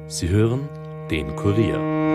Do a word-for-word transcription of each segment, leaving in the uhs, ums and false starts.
Sie hören den Kurier.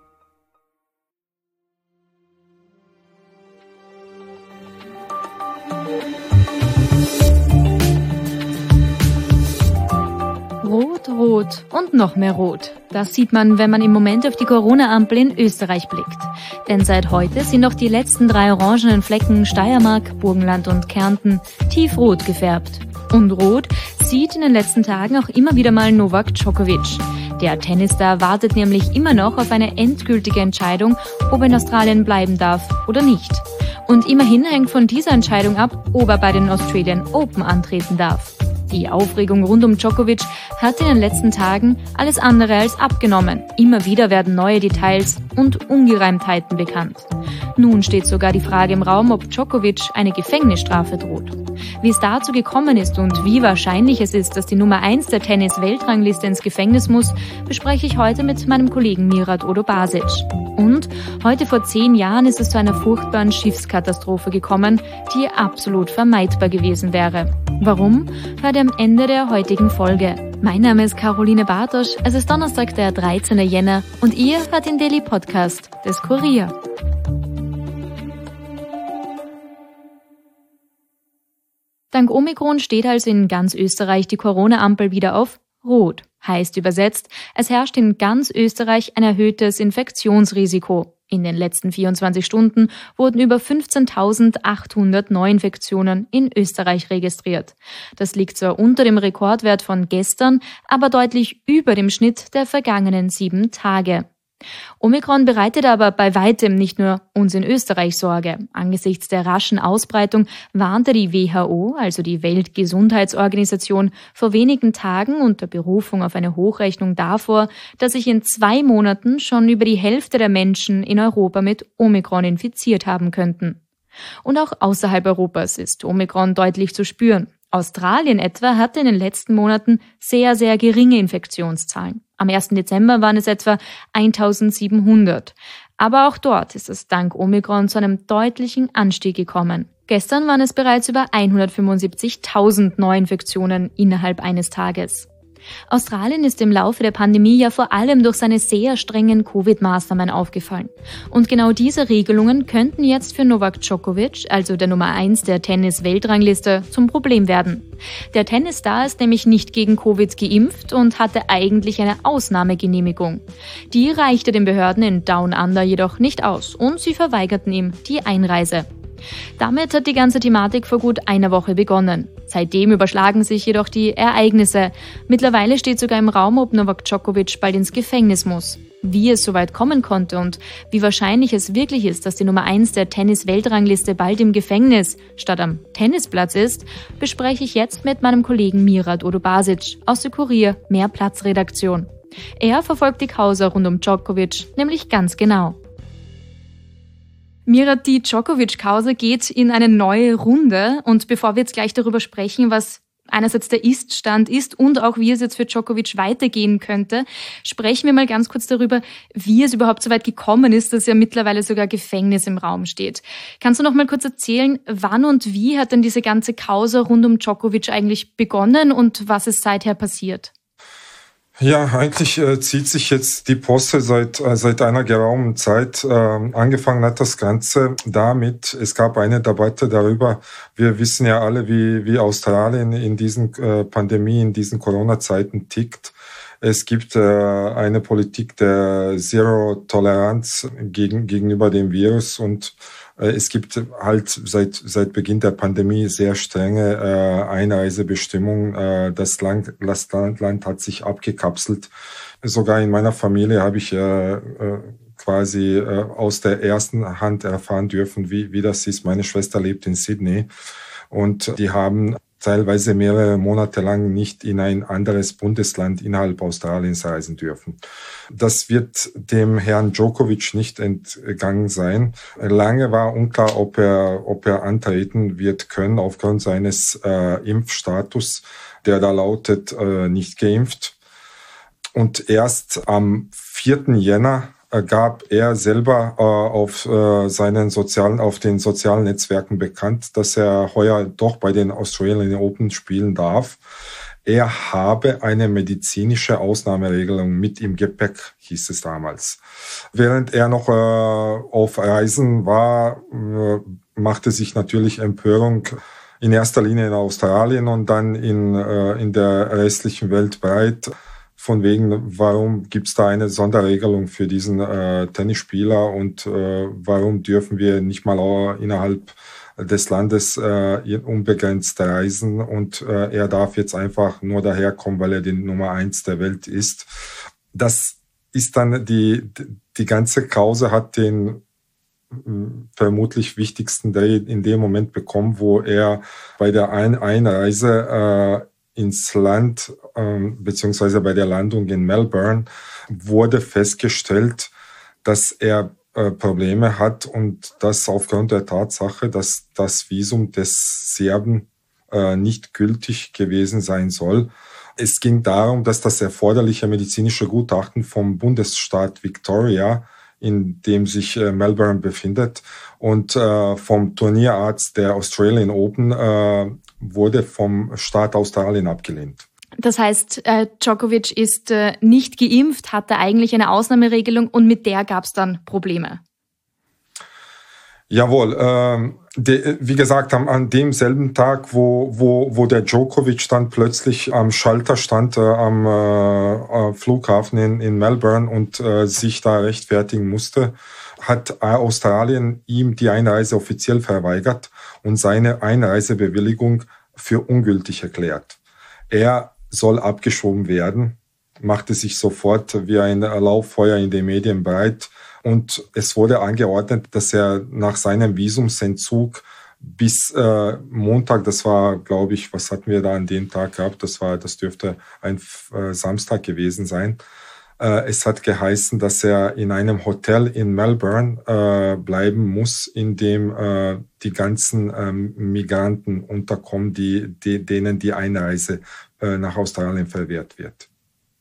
Rot, rot und noch mehr rot. Das sieht man, wenn man im Moment auf die Corona-Ampel in Österreich blickt. Denn seit heute sind noch die letzten drei orangenen Flecken Steiermark, Burgenland und Kärnten tiefrot gefärbt. Und rot sieht in den letzten Tagen auch immer wieder mal Novak Djokovic. Der Tennisstar wartet nämlich immer noch auf eine endgültige Entscheidung, ob er in Australien bleiben darf oder nicht. Und immerhin hängt von dieser Entscheidung ab, ob er bei den Australian Open antreten darf. Die Aufregung rund um Djokovic hat in den letzten Tagen alles andere als abgenommen. Immer wieder werden neue Details und Ungereimtheiten bekannt. Nun steht sogar die Frage im Raum, ob Djokovic eine Gefängnisstrafe droht. Wie es dazu gekommen ist und wie wahrscheinlich es ist, dass die Nummer eins der Tennis-Weltrangliste ins Gefängnis muss, bespreche ich heute mit meinem Kollegen Mirat Odobasic. Und heute vor zehn Jahren ist es zu einer furchtbaren Schiffskatastrophe gekommen, die absolut vermeidbar gewesen wäre. Warum? Hört ihr am Ende der heutigen Folge. Mein Name ist Caroline Bartosch, es ist Donnerstag, der dreizehnten Jänner und ihr hört den Daily Podcast des Kurier. Dank Omikron steht also in ganz Österreich die Corona-Ampel wieder auf Rot. Heißt übersetzt, es herrscht in ganz Österreich ein erhöhtes Infektionsrisiko. In den letzten vierundzwanzig Stunden wurden über fünfzehntausendachthundert Neuinfektionen in Österreich registriert. Das liegt zwar unter dem Rekordwert von gestern, aber deutlich über dem Schnitt der vergangenen sieben Tage. Omikron bereitet aber bei weitem nicht nur uns in Österreich Sorge. Angesichts der raschen Ausbreitung warnte die W H O, also die Weltgesundheitsorganisation, vor wenigen Tagen unter Berufung auf eine Hochrechnung davor, dass sich in zwei Monaten schon über die Hälfte der Menschen in Europa mit Omikron infiziert haben könnten. Und auch außerhalb Europas ist Omikron deutlich zu spüren. Australien etwa hatte in den letzten Monaten sehr, sehr geringe Infektionszahlen. Am ersten Dezember waren es etwa eintausendsiebenhundert. Aber auch dort ist es dank Omikron zu einem deutlichen Anstieg gekommen. Gestern waren es bereits über hundertfünfundsiebzigtausend Neuinfektionen innerhalb eines Tages. Australien ist im Laufe der Pandemie ja vor allem durch seine sehr strengen Covid-Maßnahmen aufgefallen. Und genau diese Regelungen könnten jetzt für Novak Djokovic, also der Nummer eins der Tennis-Weltrangliste, zum Problem werden. Der Tennisstar ist nämlich nicht gegen Covid geimpft und hatte eigentlich eine Ausnahmegenehmigung. Die reichte den Behörden in Down Under jedoch nicht aus und sie verweigerten ihm die Einreise. Damit hat die ganze Thematik vor gut einer Woche begonnen. Seitdem überschlagen sich jedoch die Ereignisse. Mittlerweile steht sogar im Raum, ob Novak Djokovic bald ins Gefängnis muss. Wie es soweit kommen konnte und wie wahrscheinlich es wirklich ist, dass die Nummer eins der Tennis-Weltrangliste bald im Gefängnis statt am Tennisplatz ist, bespreche ich jetzt mit meinem Kollegen Mirat Odobasic aus der Kurier Mehrplatz-Redaktion. Er verfolgt die Causa rund um Djokovic nämlich ganz genau. Mirat, die Djokovic-Causa geht in eine neue Runde und bevor wir jetzt gleich darüber sprechen, was einerseits der Ist-Stand ist und auch wie es jetzt für Djokovic weitergehen könnte, sprechen wir mal ganz kurz darüber, wie es überhaupt so weit gekommen ist, dass ja mittlerweile sogar Gefängnis im Raum steht. Kannst du noch mal kurz erzählen, wann und wie hat denn diese ganze Causa rund um Djokovic eigentlich begonnen und was ist seither passiert? Ja, eigentlich äh, zieht sich jetzt die Posse seit äh, seit einer geraumen Zeit. Äh, angefangen hat das Ganze damit, es gab eine Debatte darüber, wir wissen ja alle, wie wie Australien in diesen äh, Pandemie, in diesen Corona-Zeiten tickt. Es gibt äh, eine Politik der Zero-Toleranz gegen, gegenüber dem Virus und äh, es gibt halt seit seit Beginn der Pandemie sehr strenge äh, Einreisebestimmungen. Äh, das Land, das Land hat sich abgekapselt. Sogar in meiner Familie habe ich äh, äh, quasi äh, aus der ersten Hand erfahren dürfen, wie wie das ist. Meine Schwester lebt in Sydney und die haben teilweise mehrere Monate lang nicht in ein anderes Bundesland innerhalb Australiens reisen dürfen. Das wird dem Herrn Djokovic nicht entgangen sein. Lange war unklar, ob er, ob er antreten wird können aufgrund seines äh, Impfstatus, der da lautet, äh, nicht geimpft. Und erst am vierten Jänner gab er selber äh, auf äh, seinen sozialen, auf den sozialen Netzwerken bekannt, dass er heuer doch bei den Australian Open spielen darf. er habe eine medizinische Ausnahmeregelung mit im Gepäck, hieß es damals. Während er noch äh, auf Reisen war, äh, machte sich natürlich Empörung in erster Linie in Australien und dann in, äh, in der restlichen Welt breit. Von wegen, warum gibt's da eine Sonderregelung für diesen äh, Tennisspieler und äh, warum dürfen wir nicht mal auch innerhalb des Landes äh, unbegrenzt reisen und äh, er darf jetzt einfach nur daherkommen, weil er die Nummer eins der Welt ist. Das ist dann die, die ganze Kause hat den vermutlich wichtigsten Dreh in dem Moment bekommen, wo er bei der Ein- Einreise äh, ins Land, äh, beziehungsweise bei der Landung in Melbourne, wurde festgestellt, dass er äh, Probleme hat und das aufgrund der Tatsache, dass das Visum des Serben äh, nicht gültig gewesen sein soll. Es ging darum, dass das erforderliche medizinische Gutachten vom Bundesstaat Victoria, in dem sich äh, Melbourne befindet, und äh, vom Turnierarzt der Australian Open äh, wurde vom Staat Australien abgelehnt. Das heißt, äh, Djokovic ist äh, nicht geimpft, hatte eigentlich eine Ausnahmeregelung und mit der gab es dann Probleme. Jawohl, äh, de, wie gesagt, am, an demselben Tag, wo, wo, wo der Djokovic dann plötzlich am Schalter stand, äh, am äh, Flughafen in, in Melbourne und äh, sich da rechtfertigen musste, hat Australien ihm die Einreise offiziell verweigert und seine Einreisebewilligung für ungültig erklärt. Er soll abgeschoben werden, machte sich sofort wie ein Lauffeuer in den Medien breit. Und es wurde angeordnet, dass er nach seinem Visumsentzug bis äh, Montag, das war, glaube ich, was hatten wir da an dem Tag gehabt? Das war, das dürfte ein äh, Samstag gewesen sein. Äh, es hat geheißen, dass er in einem Hotel in Melbourne äh, bleiben muss, in dem äh, die ganzen äh, Migranten unterkommen, die, die, denen die Einreise äh, nach Australien verwehrt wird.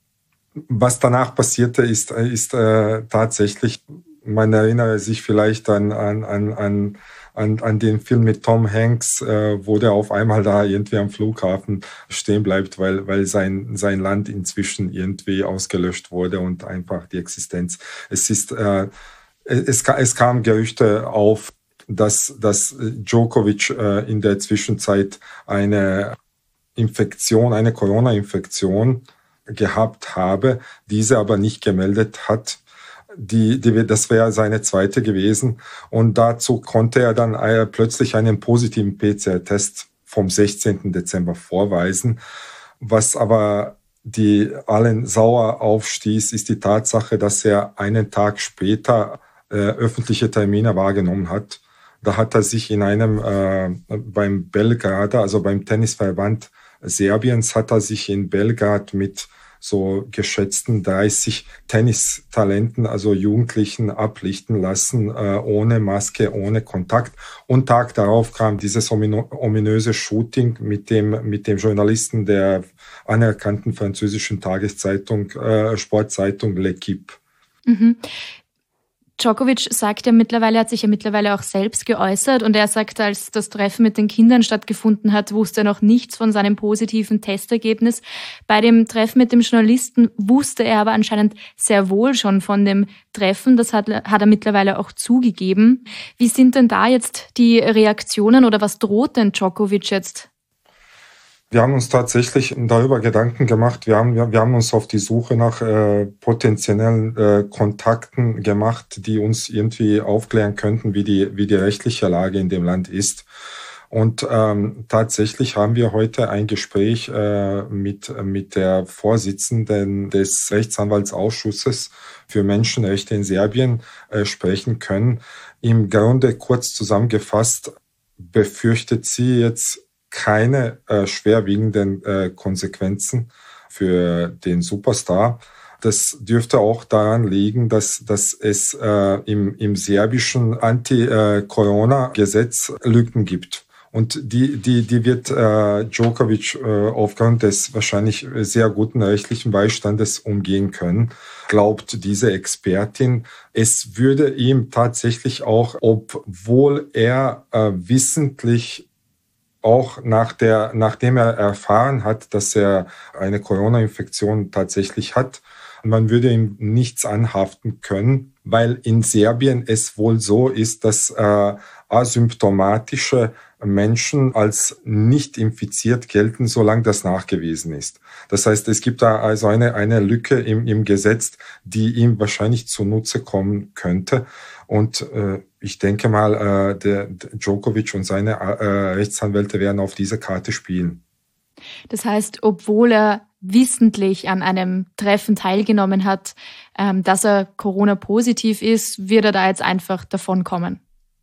Was danach passierte, ist, ist äh, tatsächlich, man erinnere sich vielleicht an, an, an, an, an den Film mit Tom Hanks, äh, wo der auf einmal da irgendwie am Flughafen stehen bleibt, weil, weil sein, sein Land inzwischen irgendwie ausgelöscht wurde und einfach die Existenz. Es ist, äh, es, es kam Gerüchte auf, dass, dass Djokovic äh, in der Zwischenzeit eine Infektion, eine Corona-Infektion gehabt habe, diese aber nicht gemeldet hat. Die, die, das wäre seine zweite gewesen. Und dazu konnte er dann äh, plötzlich einen positiven P C R-Test vom sechzehnten Dezember vorweisen. Was aber die allen sauer aufstieß, ist die Tatsache, dass er einen Tag später äh, öffentliche Termine wahrgenommen hat. Da hat er sich in einem, äh, beim Belgrader, also beim Tennisverband Serbiens, hat er sich in Belgrad mit so geschätzten dreißig Tennistalenten, also Jugendlichen, ablichten lassen, äh, ohne Maske, ohne Kontakt. Und Tag darauf kam dieses ominöse Shooting mit dem, mit dem Journalisten der anerkannten französischen Tageszeitung, äh, Sportzeitung L'Équipe. Mhm. Djokovic sagt ja mittlerweile, hat sich ja mittlerweile auch selbst geäußert und er sagt, als das Treffen mit den Kindern stattgefunden hat, wusste er noch nichts von seinem positiven Testergebnis. Bei dem Treffen mit dem Journalisten wusste er aber anscheinend sehr wohl schon von dem Treffen. Das hat, hat er mittlerweile auch zugegeben. Wie sind denn da jetzt die Reaktionen oder was droht denn Djokovic jetzt? Wir haben uns tatsächlich darüber Gedanken gemacht. Wir haben, wir, wir haben uns auf die Suche nach äh, potenziellen äh, Kontakten gemacht, die uns irgendwie aufklären könnten, wie die, wie die rechtliche Lage in dem Land ist. Und ähm, tatsächlich haben wir heute ein Gespräch äh, mit, mit der Vorsitzenden des Rechtsanwaltsausschusses für Menschenrechte in Serbien äh, sprechen können. Im Grunde kurz zusammengefasst befürchtet sie jetzt keine äh, schwerwiegenden äh, Konsequenzen für den Superstar. Das dürfte auch daran liegen, dass, dass es äh, im, im serbischen Anti-Corona-Gesetz Lücken gibt. Und die, die, die wird äh, Djokovic äh, aufgrund des wahrscheinlich sehr guten rechtlichen Beistandes umgehen können, glaubt diese Expertin. Es würde ihm tatsächlich auch, obwohl er äh, wissentlich auch nach der, nachdem er erfahren hat, dass er eine Corona-Infektion tatsächlich hat, man würde ihm nichts anhaften können, weil in Serbien es wohl so ist, dass äh, asymptomatische Menschen als nicht infiziert gelten, solange das nachgewiesen ist. Das heißt, es gibt da also eine, eine Lücke im, im Gesetz, die ihm wahrscheinlich zunutze kommen könnte. Und äh, ich denke mal, äh, der, der Djokovic und seine äh, Rechtsanwälte werden auf diese Karte spielen. Das heißt, obwohl er wissentlich an einem Treffen teilgenommen hat, ähm, dass er Corona-positiv ist, wird er da jetzt einfach davonkommen?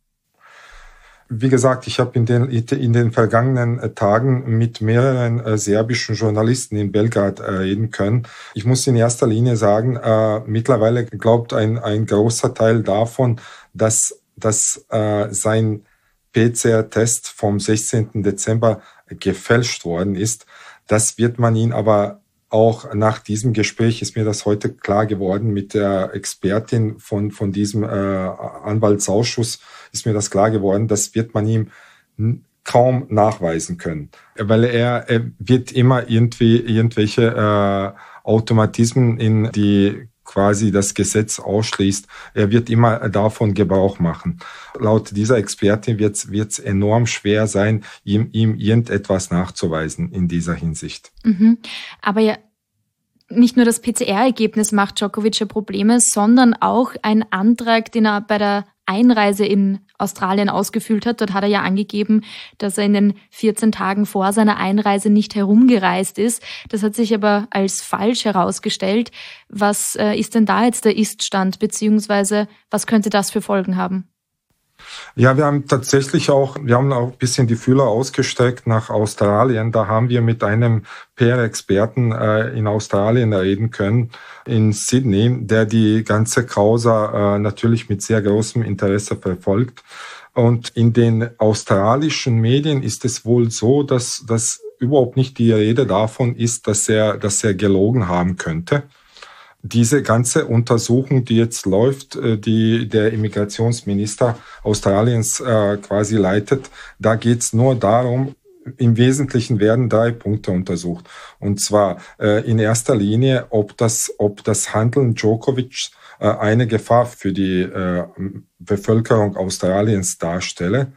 Wie gesagt, ich habe in den, in den vergangenen Tagen mit mehreren äh, serbischen Journalisten in Belgrad äh, reden können. Ich muss in erster Linie sagen, äh, mittlerweile glaubt ein, ein großer Teil davon, dass, dass äh, sein P C R-Test vom sechzehnten Dezember gefälscht worden ist. Das wird man ihn aber auch nach diesem Gespräch, ist mir das heute klar geworden, mit der Expertin von, von diesem äh, Anwaltsausschuss, ist mir das klar geworden, das wird man ihm kaum nachweisen können. Weil er, er wird immer irgendwie irgendwelche äh, Automatismen in die quasi das Gesetz ausschließt. Er wird immer davon Gebrauch machen. Laut dieser Expertin wird es enorm schwer sein, ihm, ihm irgendetwas nachzuweisen in dieser Hinsicht. Mhm. Aber ja, nicht nur das P C R-Ergebnis macht Djokovic ja Probleme, sondern auch ein Antrag, den er bei der Einreise in Australien ausgefüllt hat. Dort hat er ja angegeben, dass er in den vierzehn Tagen vor seiner Einreise nicht herumgereist ist. Das hat sich aber als falsch herausgestellt. Was äh, ist denn da jetzt der Ist-Stand, beziehungsweise was könnte das für Folgen haben? Ja, wir haben tatsächlich auch, wir haben auch ein bisschen die Fühler ausgestreckt nach Australien. Da haben wir mit einem P R-Experten äh, in Australien reden können, in Sydney, der die ganze Causa äh, natürlich mit sehr großem Interesse verfolgt. Und in den australischen Medien ist es wohl so, dass, dass überhaupt nicht die Rede davon ist, dass er, dass er gelogen haben könnte. Diese ganze Untersuchung, die jetzt läuft, die der Immigrationsminister Australiens äh, quasi leitet, da geht es nur darum, im Wesentlichen werden drei Punkte untersucht. Und zwar äh, in erster Linie, ob das, ob das Handeln Djokovic äh, eine Gefahr für die äh, Bevölkerung Australiens darstelle.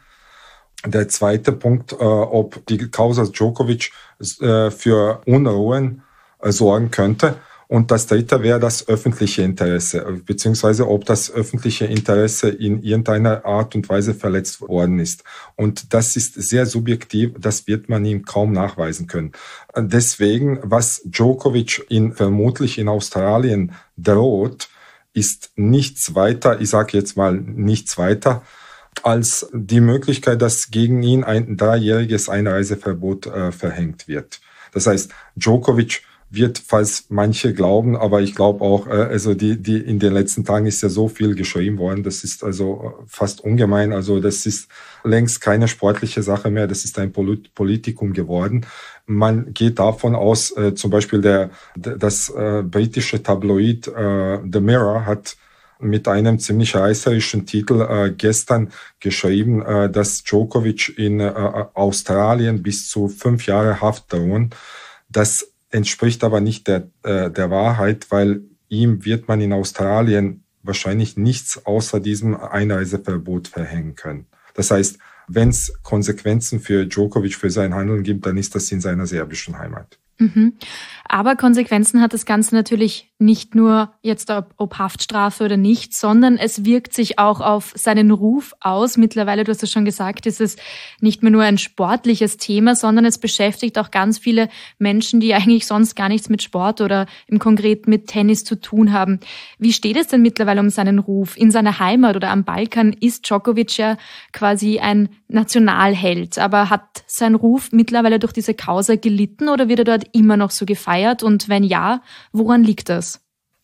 Der zweite Punkt, äh, ob die Causa Djokovic äh, für Unruhen äh, sorgen könnte. Und das dritte wäre das öffentliche Interesse, beziehungsweise ob das öffentliche Interesse in irgendeiner Art und Weise verletzt worden ist. Und das ist sehr subjektiv, das wird man ihm kaum nachweisen können. Deswegen, was Djokovic in, vermutlich in Australien droht, ist nichts weiter, ich sage jetzt mal nichts weiter, als die Möglichkeit, dass gegen ihn ein dreijähriges Einreiseverbot äh, verhängt wird. Das heißt, Djokovic wird, falls manche glauben, aber ich glaube auch, also die, die in den letzten Tagen ist ja so viel geschrieben worden, das ist also fast ungemein, also das ist längst keine sportliche Sache mehr, das ist ein Politikum geworden. Man geht davon aus, äh, zum Beispiel der, das äh, britische Tabloid äh, The Mirror hat mit einem ziemlich reißerischen Titel äh, gestern geschrieben, äh, dass Djokovic in äh, Australien bis zu fünf Jahre Haft drohen. Das entspricht aber nicht der, äh, der Wahrheit, weil ihm wird man in Australien wahrscheinlich nichts außer diesem Einreiseverbot verhängen können. Das heißt, wenn es Konsequenzen für Djokovic, für sein Handeln gibt, dann ist das in seiner serbischen Heimat. Mhm. Aber Konsequenzen hat das Ganze natürlich nicht nur jetzt ob, ob Haftstrafe oder nicht, sondern es wirkt sich auch auf seinen Ruf aus. Mittlerweile, du hast es schon gesagt, ist es nicht mehr nur ein sportliches Thema, sondern es beschäftigt auch ganz viele Menschen, die eigentlich sonst gar nichts mit Sport oder im Konkreten mit Tennis zu tun haben. Wie steht es denn mittlerweile um seinen Ruf? In seiner Heimat oder am Balkan ist Djokovic ja quasi ein Nationalheld, aber hat sein Ruf mittlerweile durch diese Causa gelitten oder wird er dort immer noch so gefeiert? Und wenn ja, woran liegt das?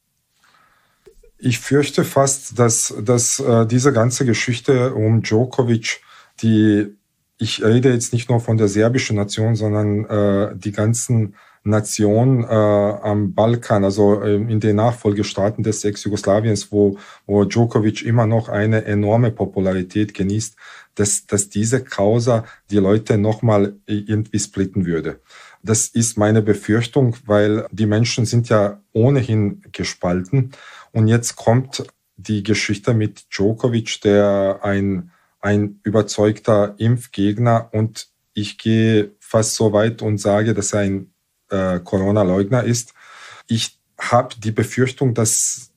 Ich fürchte fast, dass, dass äh, diese ganze Geschichte um Djokovic, die, ich rede jetzt nicht nur von der serbischen Nation, sondern äh, die ganzen Nation äh, am Balkan, also äh, in den Nachfolgestaaten des Ex-Jugoslawiens, wo, wo Djokovic immer noch eine enorme Popularität genießt, dass, dass diese Causa die Leute nochmal irgendwie splitten würde. Das ist meine Befürchtung, weil die Menschen sind ja ohnehin gespalten. Und jetzt kommt die Geschichte mit Djokovic, der ein, ein überzeugter Impfgegner, und ich gehe fast so weit und sage, dass er ein äh, Corona-Leugner ist. Ich habe die Befürchtung, dass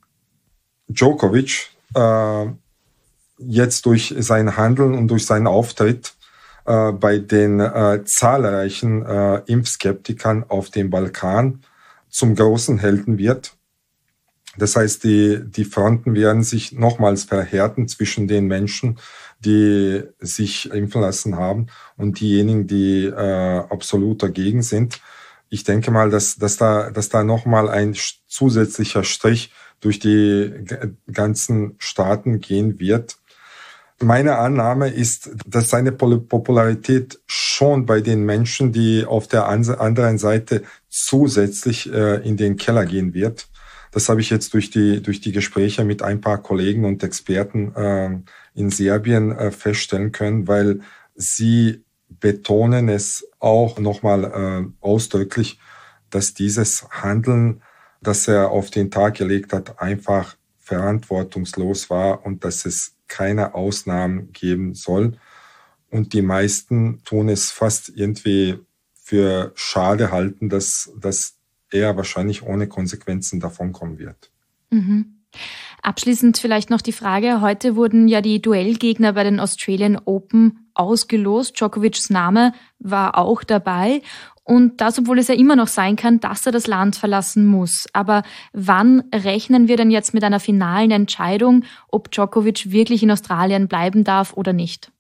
Djokovic äh, jetzt durch sein Handeln und durch seinen Auftritt äh, bei den äh, zahlreichen äh, Impfskeptikern auf dem Balkan zum großen Helden wird. Das heißt, die, die Fronten werden sich nochmals verhärten zwischen den Menschen, die sich impfen lassen haben, und diejenigen, die äh, absolut dagegen sind. Ich denke mal, dass, dass da, dass da nochmal ein zusätzlicher Strich durch die ganzen Staaten gehen wird. Meine Annahme ist, dass seine Popularität schon bei den Menschen, die auf der anderen Seite zusätzlich äh, in den Keller gehen wird. Das habe ich jetzt durch die durch die Gespräche mit ein paar Kollegen und Experten äh, in Serbien äh, feststellen können, weil sie betonen es auch nochmal äh, ausdrücklich, dass dieses Handeln, das er auf den Tag gelegt hat, einfach verantwortungslos war und dass es keine Ausnahmen geben soll. Und die meisten tun es fast irgendwie für schade halten, dass dass er wahrscheinlich ohne Konsequenzen davonkommen wird. Mhm. Abschließend vielleicht noch die Frage, heute wurden ja die Duellgegner bei den Australian Open ausgelost. Djokovic's Name war auch dabei. Und das, obwohl es ja immer noch sein kann, dass er das Land verlassen muss. Aber wann rechnen wir denn jetzt mit einer finalen Entscheidung, ob Djokovic wirklich in Australien bleiben darf oder nicht?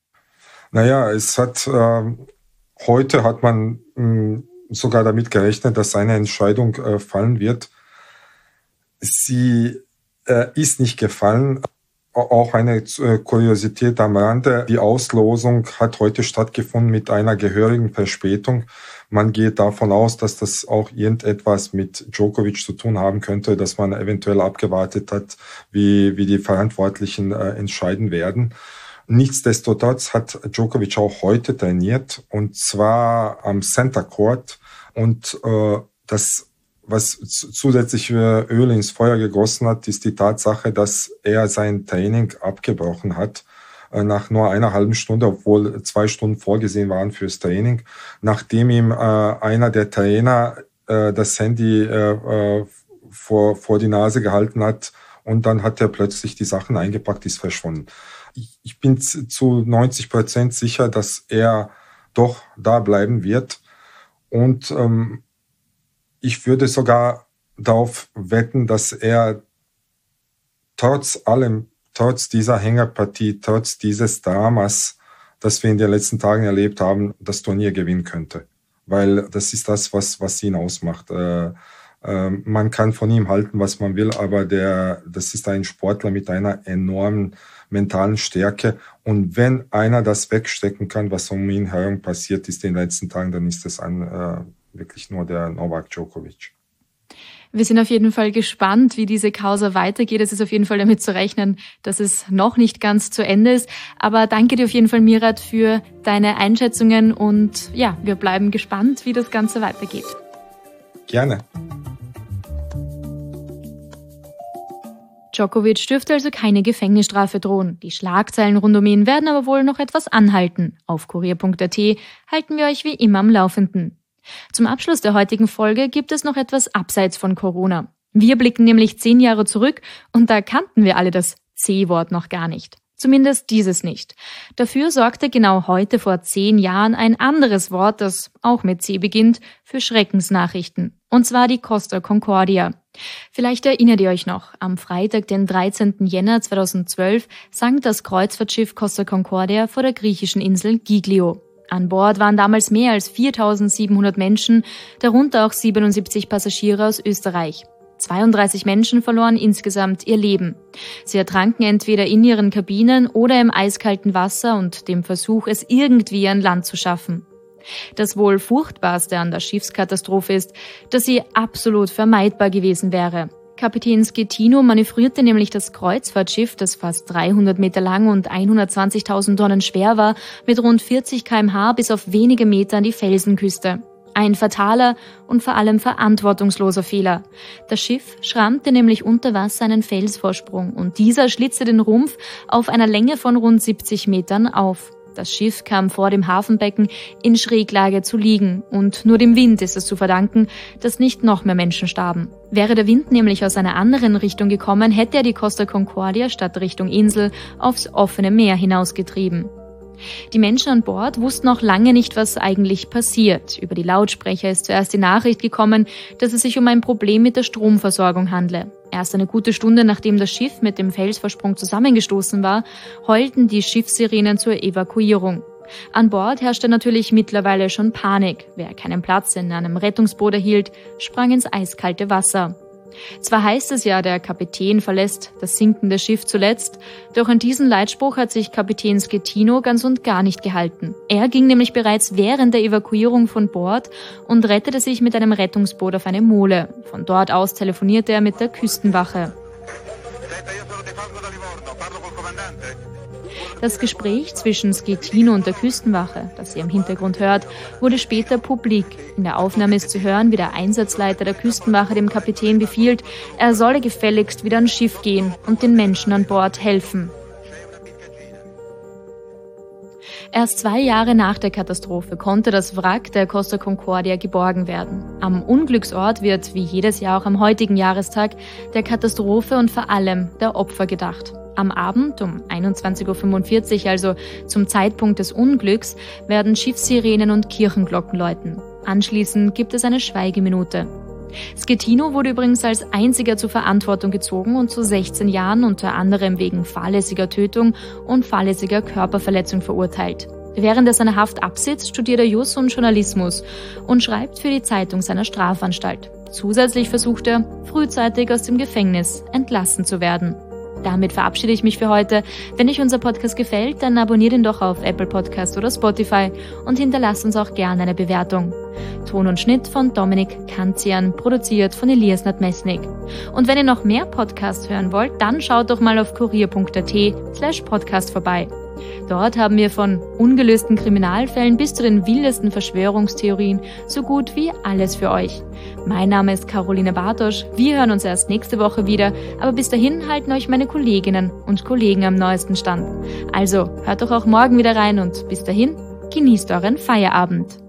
Naja, es hat, äh, heute hat man mh, sogar damit gerechnet, dass seine Entscheidung äh, fallen wird. Sie äh, ist nicht gefallen. Auch eine äh, Kuriosität am Rande. Die Auslosung hat heute stattgefunden mit einer gehörigen Verspätung. Man geht davon aus, dass das auch irgendetwas mit Djokovic zu tun haben könnte, dass man eventuell abgewartet hat, wie, wie die Verantwortlichen äh, entscheiden werden. Nichtsdestotrotz hat Djokovic auch heute trainiert, und zwar am Center Court. Und äh, das, was zusätzlich Öl ins Feuer gegossen hat, ist die Tatsache, dass er sein Training abgebrochen hat äh, nach nur einer halben Stunde, obwohl zwei Stunden vorgesehen waren fürs Training, nachdem ihm äh, einer der Trainer äh, das Handy äh, vor, vor die Nase gehalten hat, und dann hat er plötzlich die Sachen eingepackt, ist verschwunden. Ich, ich bin zu neunzig Prozent sicher, dass er doch da bleiben wird. Und ähm, ich würde sogar darauf wetten, dass er trotz allem, trotz dieser Hängerpartie, trotz dieses Dramas, das wir in den letzten Tagen erlebt haben, das Turnier gewinnen könnte. Weil das ist das, was, was ihn ausmacht. Äh, äh, man kann von ihm halten, was man will, aber der, das ist ein Sportler mit einer enormen mentalen Stärke. Und wenn einer das wegstecken kann, was um ihn herum passiert ist in den letzten Tagen, dann ist es ein, äh, wirklich nur der Novak Djokovic. Wir sind auf jeden Fall gespannt, wie diese Causa weitergeht. Es ist auf jeden Fall damit zu rechnen, dass es noch nicht ganz zu Ende ist. Aber danke dir auf jeden Fall, Mirat, für deine Einschätzungen. Und ja, wir bleiben gespannt, wie das Ganze weitergeht. Gerne. Djokovic dürfte also keine Gefängnisstrafe drohen. Die Schlagzeilen rund um ihn werden aber wohl noch etwas anhalten. Auf kurier punkt at halten wir euch wie immer am Laufenden. Zum Abschluss der heutigen Folge gibt es noch etwas abseits von Corona. Wir blicken nämlich zehn Jahre zurück, und da kannten wir alle das C-Wort noch gar nicht. Zumindest dieses nicht. Dafür sorgte genau heute vor zehn Jahren ein anderes Wort, das auch mit C beginnt, für Schreckensnachrichten. Und zwar die Costa Concordia. Vielleicht erinnert ihr euch noch, am Freitag, den dreizehnten Jänner zweitausendzwölf, sank das Kreuzfahrtschiff Costa Concordia vor der griechischen Insel Giglio. An Bord waren damals mehr als viertausendsiebenhundert Menschen, darunter auch siebenundsiebzig Passagiere aus Österreich. zweiunddreißig Menschen verloren insgesamt ihr Leben. Sie ertranken entweder in ihren Kabinen oder im eiskalten Wasser und dem Versuch, es irgendwie an Land zu schaffen. Das wohl furchtbarste an der Schiffskatastrophe ist, dass sie absolut vermeidbar gewesen wäre. Kapitän Schettino manövrierte nämlich das Kreuzfahrtschiff, das fast dreihundert Meter lang und hundertzwanzigtausend Tonnen schwer war, mit rund vierzig Kilometer pro Stunde bis auf wenige Meter an die Felsenküste. Ein fataler und vor allem verantwortungsloser Fehler. Das Schiff schrammte nämlich unter Wasser einen Felsvorsprung und dieser schlitzte den Rumpf auf einer Länge von rund siebzig Metern auf. Das Schiff kam vor dem Hafenbecken in Schräglage zu liegen und nur dem Wind ist es zu verdanken, dass nicht noch mehr Menschen starben. Wäre der Wind nämlich aus einer anderen Richtung gekommen, hätte er die Costa Concordia statt Richtung Insel aufs offene Meer hinausgetrieben. Die Menschen an Bord wussten noch lange nicht, was eigentlich passiert. Über die Lautsprecher ist zuerst die Nachricht gekommen, dass es sich um ein Problem mit der Stromversorgung handle. Erst eine gute Stunde nachdem das Schiff mit dem Felsvorsprung zusammengestoßen war, heulten die Schiffssirenen zur Evakuierung. An Bord herrschte natürlich mittlerweile schon Panik. Wer keinen Platz in einem Rettungsboot erhielt, sprang ins eiskalte Wasser. Zwar heißt es ja, der Kapitän verlässt das sinkende Schiff zuletzt, doch an diesen Leitspruch hat sich Kapitän Schettino ganz und gar nicht gehalten. Er ging nämlich bereits während der Evakuierung von Bord und rettete sich mit einem Rettungsboot auf eine Mole. Von dort aus telefonierte er mit der Küstenwache. Das Gespräch zwischen Schettino und der Küstenwache, das ihr im Hintergrund hört, wurde später publik. In der Aufnahme ist zu hören, wie der Einsatzleiter der Küstenwache dem Kapitän befiehlt, er solle gefälligst wieder ans Schiff gehen und den Menschen an Bord helfen. Erst zwei Jahre nach der Katastrophe konnte das Wrack der Costa Concordia geborgen werden. Am Unglücksort wird, wie jedes Jahr auch am heutigen Jahrestag, der Katastrophe und vor allem der Opfer gedacht. Am Abend um einundzwanzig Uhr fünfundvierzig, also zum Zeitpunkt des Unglücks, werden Schiffssirenen und Kirchenglocken läuten. Anschließend gibt es eine Schweigeminute. Schettino wurde übrigens als einziger zur Verantwortung gezogen und zu sechzehn Jahren unter anderem wegen fahrlässiger Tötung und fahrlässiger Körperverletzung verurteilt. Während er seine Haft absitzt, studiert er Jus und Journalismus und schreibt für die Zeitung seiner Strafanstalt. Zusätzlich versucht er, frühzeitig aus dem Gefängnis entlassen zu werden. Damit verabschiede ich mich für heute. Wenn euch unser Podcast gefällt, dann abonniert ihn doch auf Apple Podcast oder Spotify und hinterlasst uns auch gerne eine Bewertung. Ton und Schnitt von Dominik Kanzian, produziert von Elias Nadmesnik. Und wenn ihr noch mehr Podcasts hören wollt, dann schaut doch mal auf kurier punkt at slash podcast vorbei. Dort haben wir von ungelösten Kriminalfällen bis zu den wildesten Verschwörungstheorien so gut wie alles für euch. Mein Name ist Caroline Bartosch. Wir hören uns erst nächste Woche wieder, aber bis dahin halten euch meine Kolleginnen und Kollegen am neuesten Stand. Also hört doch auch morgen wieder rein und bis dahin genießt euren Feierabend.